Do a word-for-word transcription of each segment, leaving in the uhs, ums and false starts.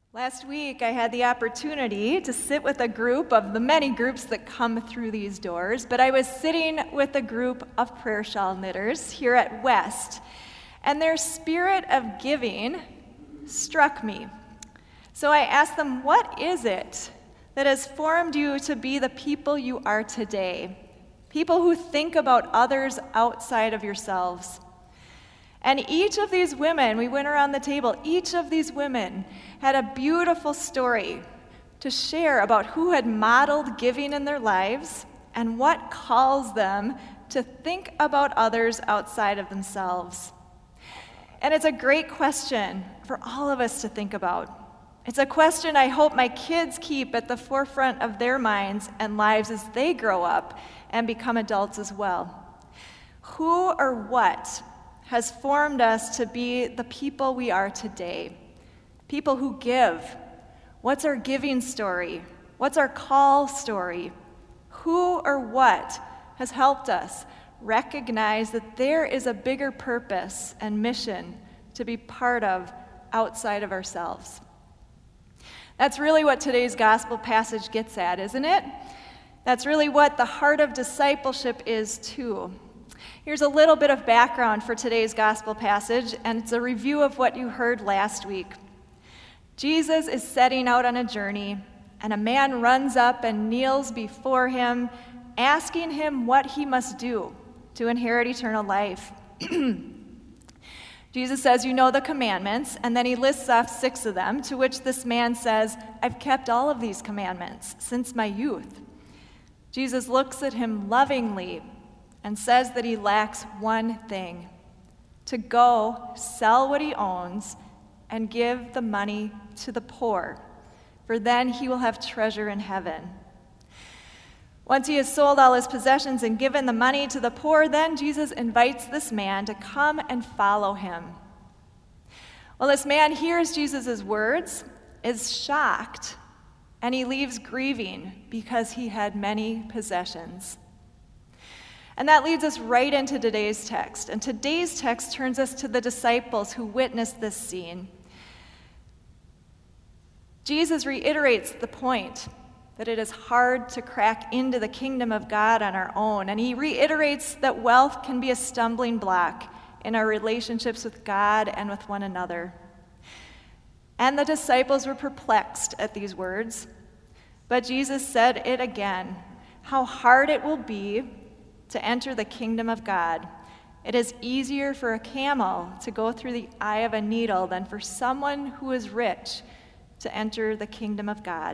Last week, I had the opportunity to sit with a group of the many groups that come through these doors, but I was sitting with a group of prayer shawl knitters here at West, and their spirit of giving struck me. So I asked them, what is it that has formed you to be the people you are today? People who think about others outside of yourselves. And each of these women, we went around the table, each of these women had a beautiful story to share about who had modeled giving in their lives and what calls them to think about others outside of themselves. And it's a great question for all of us to think about. It's a question I hope my kids keep at the forefront of their minds and lives as they grow up and become adults as well. Who or what has formed us to be the people we are today? People who give. What's our giving story? What's our call story? Who or what has helped us recognize that there is a bigger purpose and mission to be part of outside of ourselves? That's really what today's gospel passage gets at, isn't it? That's really what the heart of discipleship is too. Here's a little bit of background for today's gospel passage, and it's a review of what you heard last week. Jesus is setting out on a journey, and a man runs up and kneels before him, asking him what he must do to inherit eternal life. Jesus says, "You know the commandments," and then he lists off six of them, to which this man says, "I've kept all of these commandments since my youth." Jesus looks at him lovingly and says that he lacks one thing: to go sell what he owns and give the money to the poor, for then he will have treasure in heaven. Once he has sold all his possessions and given the money to the poor, then Jesus invites this man to come and follow him. Well, this man hears Jesus' words, is shocked, and he leaves grieving because he had many possessions. And that leads us right into today's text. And today's text turns us to the disciples who witnessed this scene. Jesus reiterates the point that it is hard to crack into the kingdom of God on our own. And he reiterates that wealth can be a stumbling block in our relationships with God and with one another. And the disciples were perplexed at these words. But Jesus said it again, how hard it will be to enter the kingdom of God. It is easier for a camel to go through the eye of a needle than for someone who is rich to enter the kingdom of God.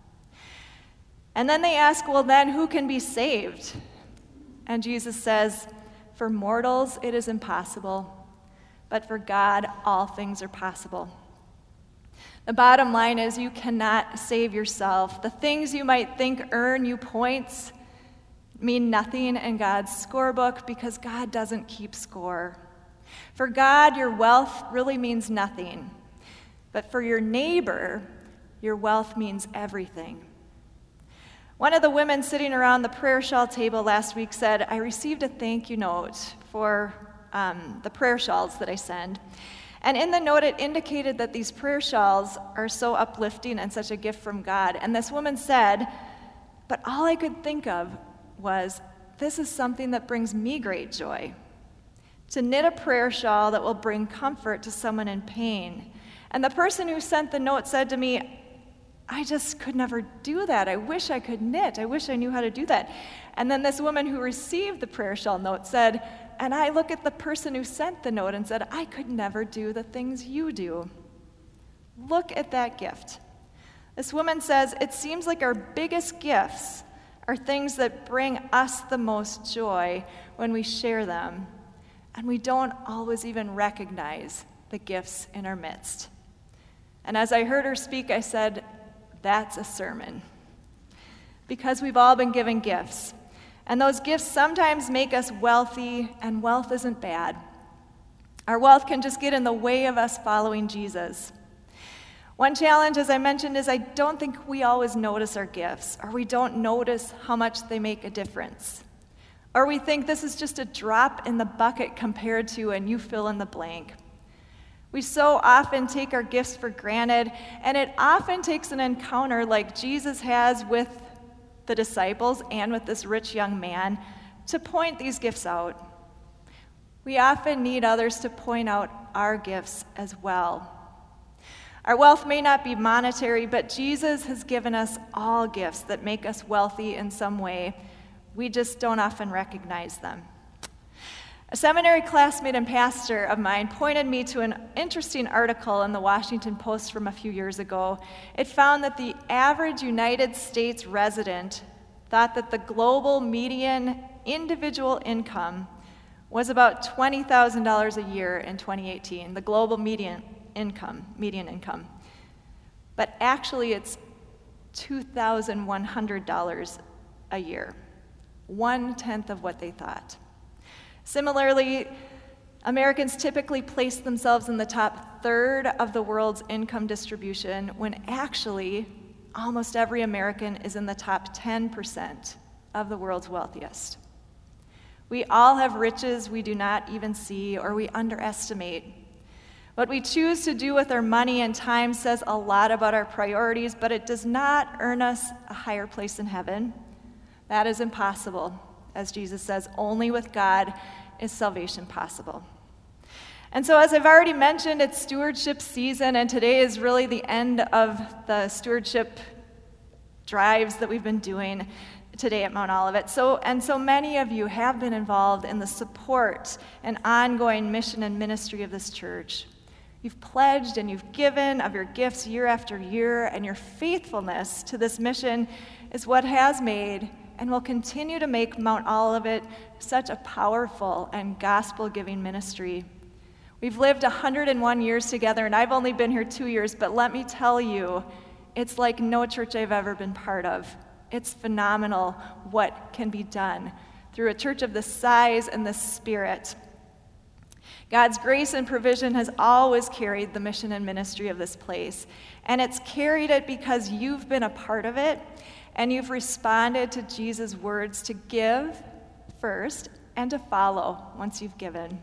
And then they ask, well, then who can be saved? And Jesus says, for mortals it is impossible, but for God all things are possible. The bottom line is you cannot save yourself. The things you might think earn you points mean nothing in God's scorebook because God doesn't keep score. For God, your wealth really means nothing. But for your neighbor, your wealth means everything. One of the women sitting around the prayer shawl table last week said, I received a thank you note for um, the prayer shawls that I send. And in the note, it indicated that these prayer shawls are so uplifting and such a gift from God. And this woman said, but all I could think of was, this is something that brings me great joy. To knit a prayer shawl that will bring comfort to someone in pain. And the person who sent the note said to me, I just could never do that. I wish I could knit. I wish I knew how to do that. And then this woman who received the prayer shawl note said, and I look at the person who sent the note and said, I could never do the things you do. Look at that gift. This woman says, it seems like our biggest gifts are things that bring us the most joy when we share them, and we don't always even recognize the gifts in our midst. And as I heard her speak, I said, that's a sermon. Because we've all been given gifts, and those gifts sometimes make us wealthy, and wealth isn't bad. Our wealth can just get in the way of us following Jesus. One challenge, as I mentioned, is I don't think we always notice our gifts, or we don't notice how much they make a difference. Or we think this is just a drop in the bucket compared to, and you fill in the blank. We so often take our gifts for granted, and it often takes an encounter like Jesus has with the disciples and with this rich young man to point these gifts out. We often need others to point out our gifts as well. Our wealth may not be monetary, but Jesus has given us all gifts that make us wealthy in some way. We just don't often recognize them. A seminary classmate and pastor of mine pointed me to an interesting article in the Washington Post from a few years ago. It found that the average United States resident thought that the global median individual income was about twenty thousand dollars a year in twenty eighteen, the global median income, median income. But actually it's two thousand one hundred dollars a year, one-tenth of what they thought. Similarly, Americans typically place themselves in the top third of the world's income distribution when actually almost every American is in the top ten percent of the world's wealthiest. We all have riches we do not even see or we underestimate. What we choose to do with our money and time says a lot about our priorities, but it does not earn us a higher place in heaven. That is impossible. As Jesus says, only with God is salvation possible. And so, as I've already mentioned, it's stewardship season, and today is really the end of the stewardship drives that we've been doing today at Mount Olivet. So, and so many of you have been involved in the support and ongoing mission and ministry of this church. You've pledged and you've given of your gifts year after year, and your faithfulness to this mission is what has made and will continue to make Mount Olivet such a powerful and gospel-giving ministry. We've lived one hundred one years together, and I've only been here two years, but let me tell you, it's like no church I've ever been part of. It's phenomenal what can be done through a church of this size and this spirit. God's grace and provision has always carried the mission and ministry of this place, and it's carried it because you've been a part of it, and you've responded to Jesus' words to give first and to follow once you've given.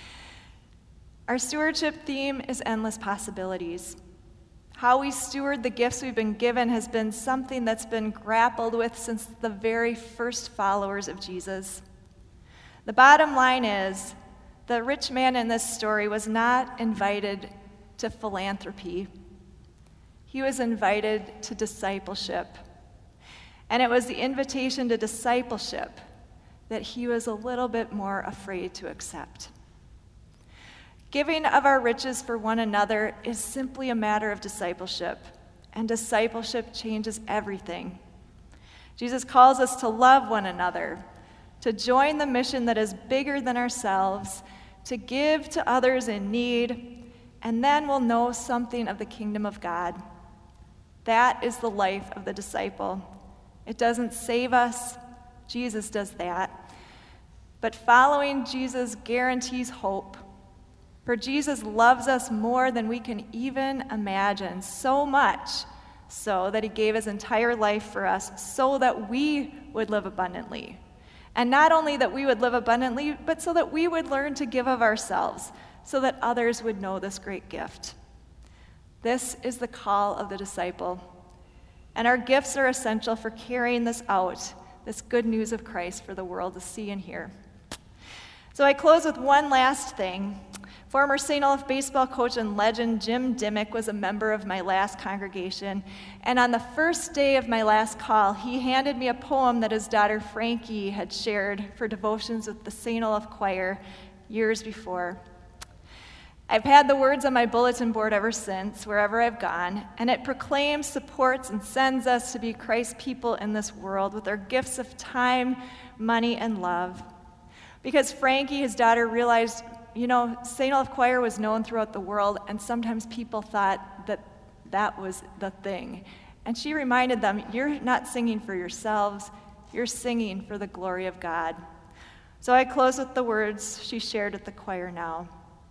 Our stewardship theme is endless possibilities. How we steward the gifts we've been given has been something that's been grappled with since the very first followers of Jesus. The bottom line is, the rich man in this story was not invited to philanthropy. He was invited to discipleship. And it was the invitation to discipleship that he was a little bit more afraid to accept. Giving of our riches for one another is simply a matter of discipleship, and discipleship changes everything. Jesus calls us to love one another, to join the mission that is bigger than ourselves, to give to others in need, and then we'll know something of the kingdom of God. That is the life of the disciple. It doesn't save us. Jesus does that. But following Jesus guarantees hope. For Jesus loves us more than we can even imagine, so much so that he gave his entire life for us so that we would live abundantly. And not only that we would live abundantly, but so that we would learn to give of ourselves, so that others would know this great gift. This is the call of the disciple. And our gifts are essential for carrying this out, this good news of Christ for the world to see and hear. So I close with one last thing. Former Saint Olaf baseball coach and legend Jim Dimmick was a member of my last congregation, and on the first day of my last call, he handed me a poem that his daughter Frankie had shared for devotions with the Saint Olaf choir years before. I've had the words on my bulletin board ever since, wherever I've gone, and it proclaims, supports, and sends us to be Christ's people in this world with our gifts of time, money, and love. Because Frankie, his daughter, realized, you know, Saint Olaf Choir was known throughout the world, and sometimes people thought that that was the thing. And she reminded them, you're not singing for yourselves, you're singing for the glory of God. So I close with the words she shared with the choir now.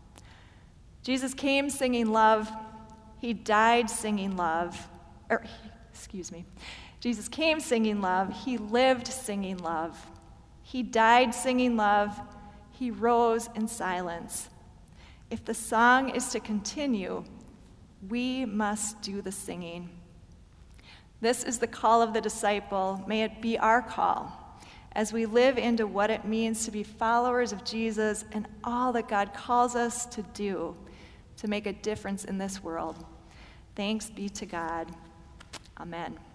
Jesus came singing love. He died singing love. Or, excuse me. Jesus came singing love. He lived singing love. He died singing love. He rose in silence. If the song is to continue, we must do the singing. This is the call of the disciple. May it be our call as we live into what it means to be followers of Jesus and all that God calls us to do to make a difference in this world. Thanks be to God. Amen.